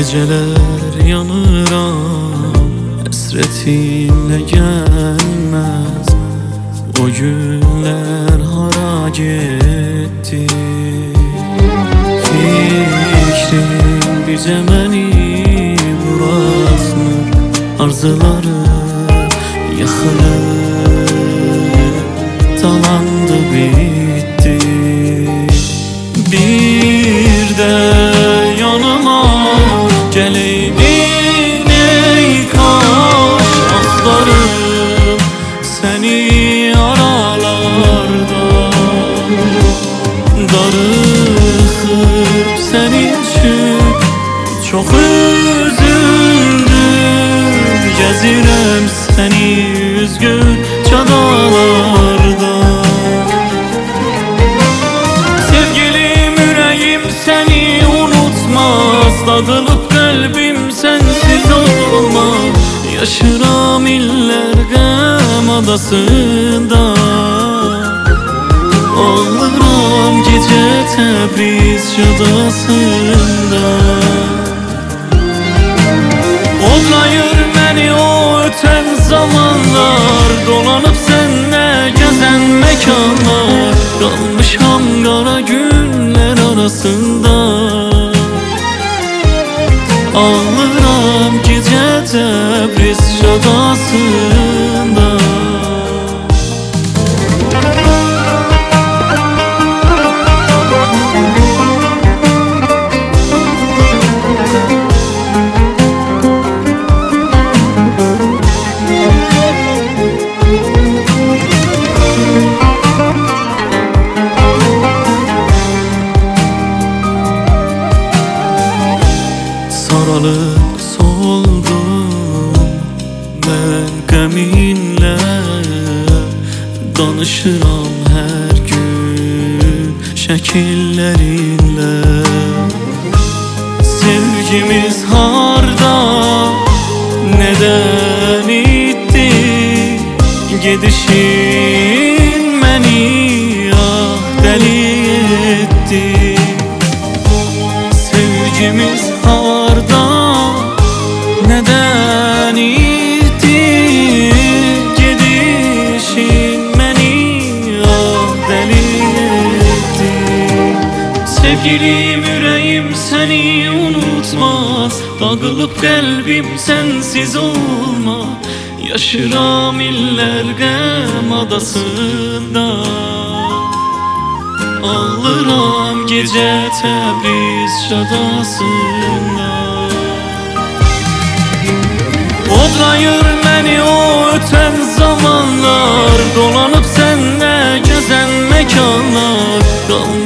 Geceler yanıram, hasretinle gelmez. O günler hara gitti. Fikrim bircə məni burasmır. Arzularım yıxılıb, talandı bitti. Bir də yanıma geleydin ey kaş. Axtarım seni aralarda, darıxıb senin üçün çok üzüldüm. Gəzirəm seni üzgün çadalarda. Sevgilim ürəyim seni unutmaz. Dağılıp kalbim sensiz olma. Yaşıram iller qəm adasında. Ağlıram gece Təbriz şadasında. Odlayır məni o öten zamanlar. Dolanıp senle gezen mekanlar. Kalmışam qara günler arasında. Ağlıram gece Təbriz şadasında. Saralıp soldum ben qəminlə. Danışıram her gün şəkillerinlə. Sevgimiz harda, neden itti gedişin məni ah deli etti. Sevgimiz harda, neden itti gedişin məni ah deli etti. Sevgilim ürəyim seni unutmaz. Dağılıp kalbim sensiz olma. Yaşıram iller qəm adasında. Ağlıram gece Təbriz şadasında. Odlayır məni o öten zamanlar. Dolanıp senle gezen mekanlar.